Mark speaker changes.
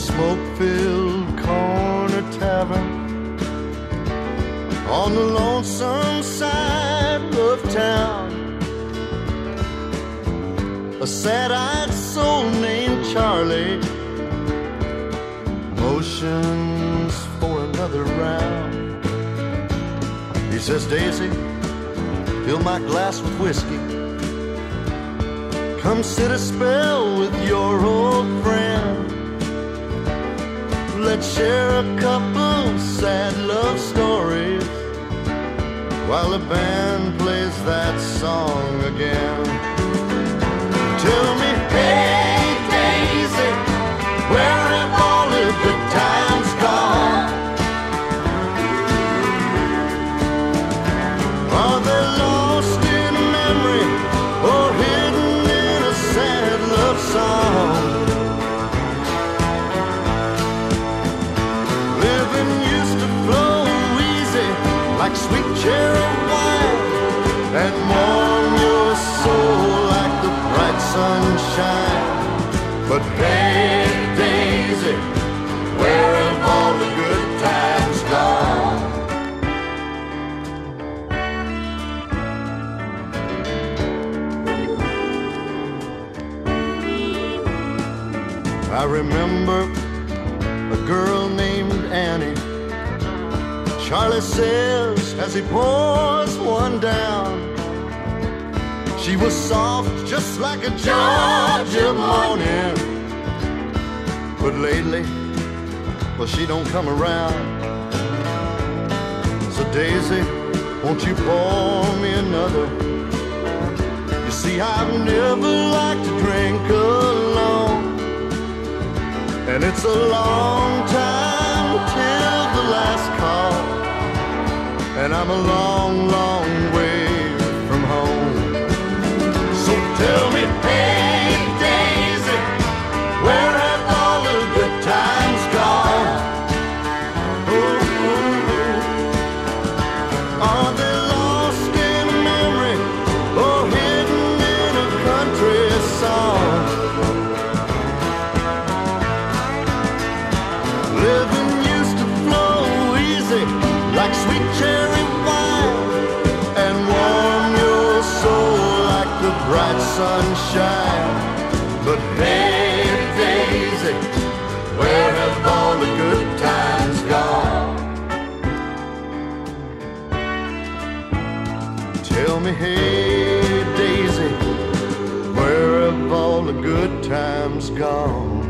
Speaker 1: smoke-filled corner tavern on the lonesome side of town. A sad-eyed soul named Charlie motions for another round. He says, Daisy, fill my glass with whiskey. Come sit a spell with your old friend. Let's share a couple sad love stories while the band plays that song again. Tell me, hey Daisy, where have all the good times gone? Are they lost in memory or hidden in a sad love song? Living used to flow easy like sweet cherry wine and warm your soul like the bright sunshine. But hey, Daisy, where have all the good times gone? I remember a girl named Annie. Charlie says as he pours one down, she was soft just like a Georgia morning. But lately, well, she don't come around. So Daisy, won't you pour me another? You see, I've never liked to drink alone, and it's a long time till the last call, and I'm a long, long way from home. So tell me, hey Daisy, where have all the good times gone? Are they lost in memory or hidden in a country song? Living used to flow easy like sweet cherry wine and warm your soul like the bright sunshine. But hey, Daisy, where have all the good times gone? Tell me, hey, Daisy, where have all the good times gone?